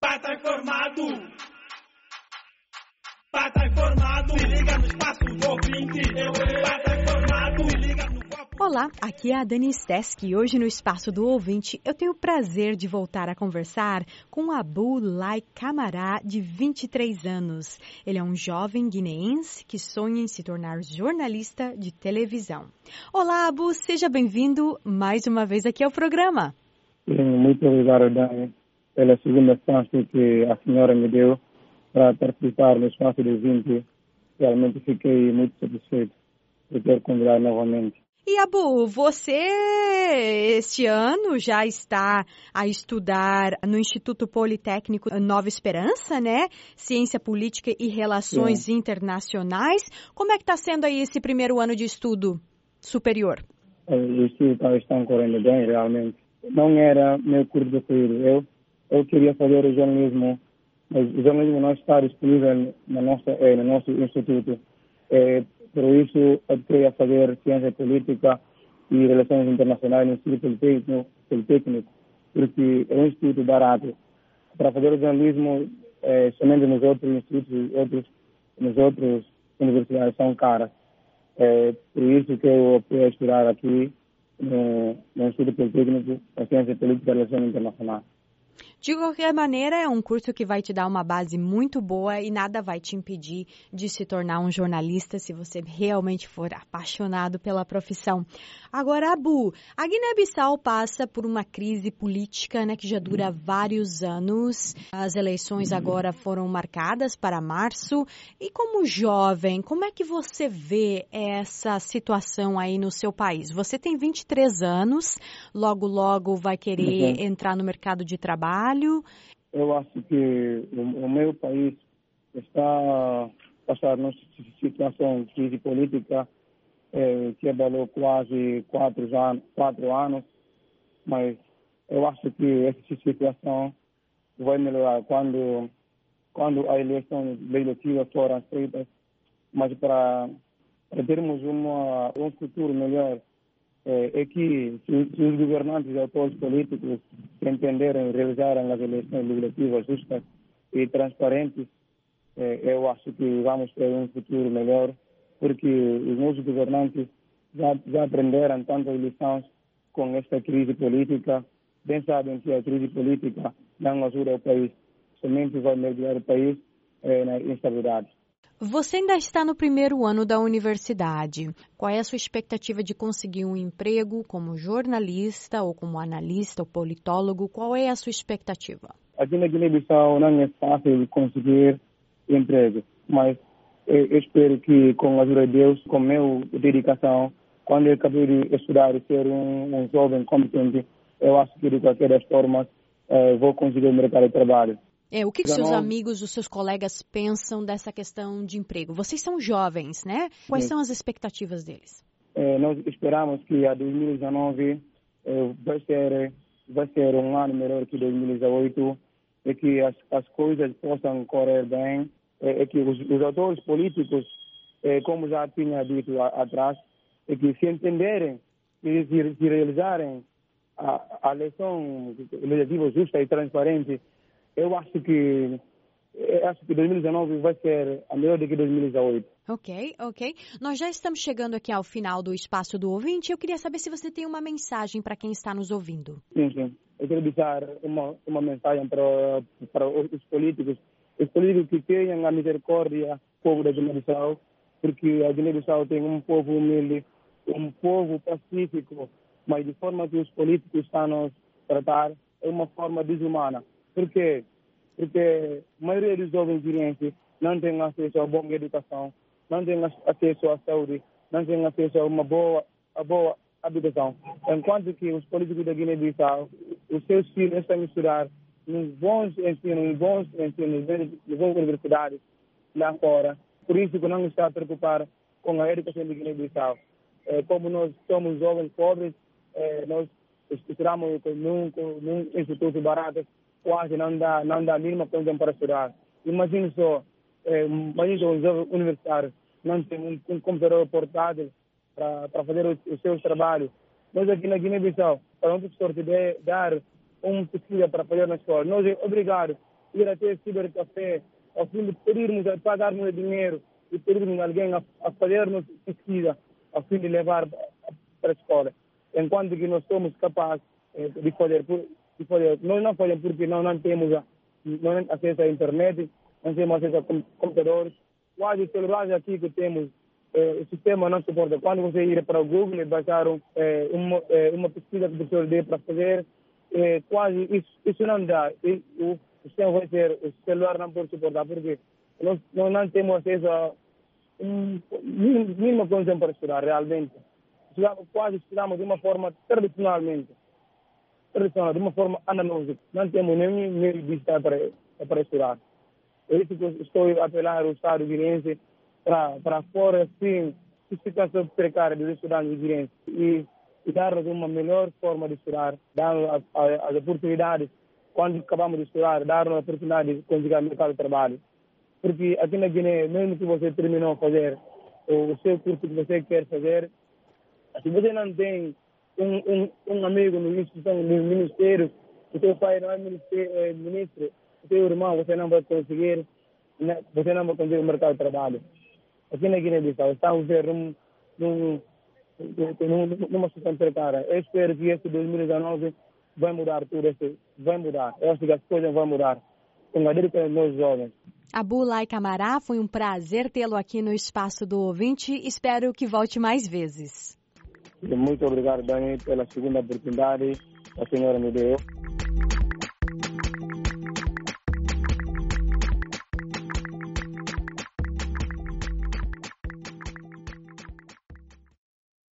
Pata informado. Pata informado. Se liga no espaço do ouvinte. Pata informado. Se liga no... Olá, aqui é a Dani Stesk e hoje no Espaço do Ouvinte eu tenho o prazer de voltar a conversar com Abu Lai Camará, de 23 anos. Ele é um jovem guineense que sonha em se tornar jornalista de televisão. Olá, Abu, seja bem-vindo mais uma vez aqui ao programa. Muito obrigado, Dani, pela segunda chance que a senhora me deu para participar no Espaço do Ouvinte. Realmente fiquei muito satisfeito de ter convidado novamente. E, Abu, você este ano já está a estudar no Instituto Politécnico Nova Esperança, né? Ciência Política e Relações Internacionais. Como é que está sendo aí esse primeiro ano de estudo superior? Os estudos estão correndo bem, realmente. Não era meu curso preferido. Eu queria fazer o jornalismo, mas o jornalismo não está disponível no nosso instituto. Por isso, eu queria fazer ciência política e relações internacionais no Instituto Politécnico, porque é um instituto barato. Para fazer o jornalismo, somente nos outros institutos, nas outras universidades são caras. Por isso que eu fui estudar aqui no Instituto Politécnico a ciência política e relações internacionais. De qualquer maneira, é um curso que vai te dar uma base muito boa e nada vai te impedir de se tornar um jornalista se você realmente for apaixonado pela profissão. Agora, Abu, a Guiné-Bissau passa por uma crise política, né, que já dura vários anos. As eleições agora foram marcadas para março. E como jovem, como é que você vê essa situação aí no seu país? Você tem 23 anos, logo vai querer entrar no mercado de trabalho. Eu acho que o meu país está passando uma situação de crise política que abalou quase 4 anos, mas eu acho que essa situação vai melhorar quando as eleições legislativas forem feitas, mas para termos um futuro melhor, é que se os governantes e atores políticos entenderem e realizarem as eleições legislativas justas e transparentes, eu acho que vamos ter um futuro melhor, porque os nossos governantes já aprenderam tantas lições com esta crise política, bem sabem que a crise política não ajuda o país, somente vai mergulhar o país na instabilidade. Você ainda está no primeiro ano da universidade. Qual é a sua expectativa de conseguir um emprego como jornalista ou como analista ou politólogo? Qual é a sua expectativa? Aqui na Guiné-Bissau não é fácil conseguir emprego, mas eu espero que com a ajuda de Deus, com a minha dedicação, quando eu acabei de estudar e ser um jovem competente, eu acho que de qualquer das formas vou conseguir o mercado de trabalho. O que seus amigos, os seus colegas pensam dessa questão de emprego? Vocês são jovens, né? Quais são as expectativas deles? Nós esperamos que a 2019 vai ser um ano melhor que 2018 e que as coisas possam correr bem, e que os atores políticos, como já tinha dito atrás, e que se entenderem e se realizarem a eleição legislativa justa e transparente, eu acho que 2019 vai ser a melhor do que 2018. Ok. Nós já estamos chegando aqui ao final do Espaço do Ouvinte. Eu queria saber se você tem uma mensagem para quem está nos ouvindo. Sim. Eu quero deixar uma mensagem para os políticos. Os políticos que tenham a misericórdia do povo da Guiné-Bissau, porque a Guiné-Bissau tem um povo humilde, um povo pacífico, mas de forma que os políticos estão a nos tratar é uma forma desumana. Por quê? Porque a maioria dos jovens guineenses não tem acesso a boa educação, não tem acesso à saúde, não tem acesso a uma boa habitação. Enquanto que os políticos da Guiné-Bissau, os seus filhos estão a estudar em bons ensinos, em boas universidades lá fora. Por isso que não está a preocupar com a educação da Guiné-Bissau. Como nós somos jovens pobres, nós estudamos num instituto barato, quase não dá a mínima condição para estudar. Imagine só, um jovem universitário não tem um computador portátil para fazer os seus trabalhos. Nós aqui na Guiné-Bissau, para um professor te dar uma pesquisa para fazer na escola, nós é obrigado ir até cibercafé, ao fim de pedirmos, a pagarmos dinheiro e pedirmos alguém a fazer-nos pesquisa, a fim de levar para a escola. Enquanto que nós somos capazes de fazer. Nós não fazemos porque não temos acesso à internet, não temos acesso a computadores. Quase celulares aqui que temos, o sistema não suporta. Quando você ir para o Google e baixar uma pesquisa que o professor dê para fazer, quase isso não dá. O sistema vai ser, o celular não pode suportar, porque nós não temos acesso a mínima condição para estudar, realmente. Quase estudamos de uma forma tradicional, de uma forma analógica. Não temos nenhum meio de estar para estudar. É isso que eu estou a apelar ao Estado guineense para fora, sim, a situação precária dos estudantes guineenses e dar-nos uma melhor forma de estudar, dar as oportunidades, quando acabamos de estudar, dar-nos a oportunidade de conseguir o mercado de trabalho. Porque aqui na Guiné, mesmo que você terminou a fazer o seu curso que você quer fazer, se você não tem um amigo no ministério, o seu pai não é ministro, o seu irmão, você não vai conseguir o mercado de trabalho. Aqui na Guiné-Bissau, estamos a ver numa situação precária. Eu espero que este 2019 vai mudar tudo isso, vai mudar. Eu acho que as coisas vão mudar. Com a direita dos nossos jovens. Abulai Camará, foi um prazer tê-lo aqui no Espaço do Ouvinte. Espero que volte mais vezes. Muito obrigado, Dani, pela segunda oportunidade que a senhora me deu.